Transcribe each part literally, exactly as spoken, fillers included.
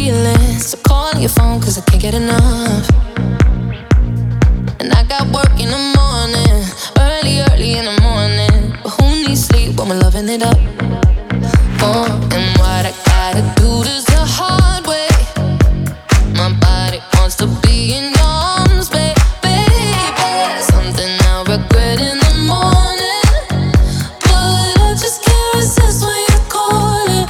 feelings. So call your phone cause I can't get enough. And I got work in the morning, early, early in the morning. But who needs sleep when we're loving it up? Oh, and what I gotta do is the hard way. My body wants to be in your arms, baby, baby. Something I'll regret in the morning, but I just can't resist when you call it.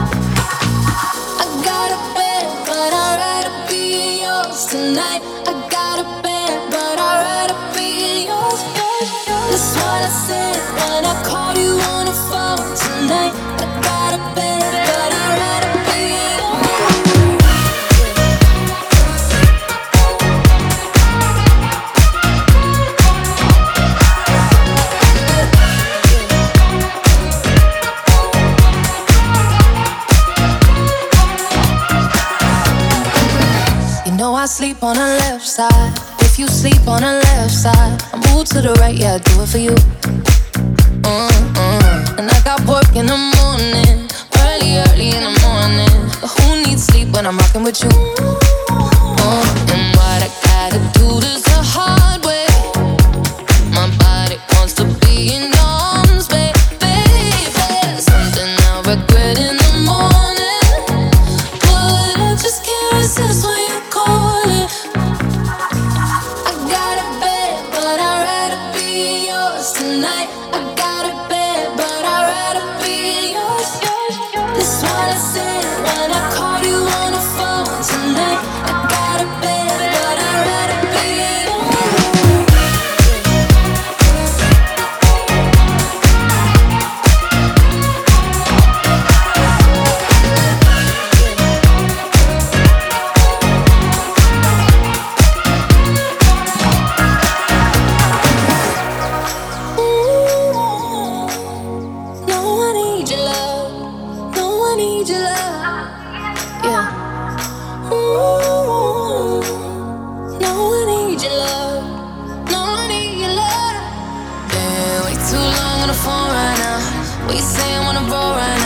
I got a bed, but I'd rather be yours tonight. I got a bed, but I'd rather be yours. That's what I said when I called you on the phone tonight. I got a bed, but I'd rather be yours. You know I sleep on the left side. If you sleep on the left side, I move to the right, yeah, I do it for you. Mm-mm. And I got work in the morning, early, early in the morning. But who needs sleep when I'm rocking with you? Mm. And what I gotta do is the hard way. My body wants to be in your arms, baby, baby. Something I'll regret in the morning, but I just can't resist when you call it. I got a bed, but I'd rather be yours tonight. I got a bed, but I'd rather be yours. That's what I said when I called you on the phone tonight. I got a bed, but I'd rather be we say I wanna roll right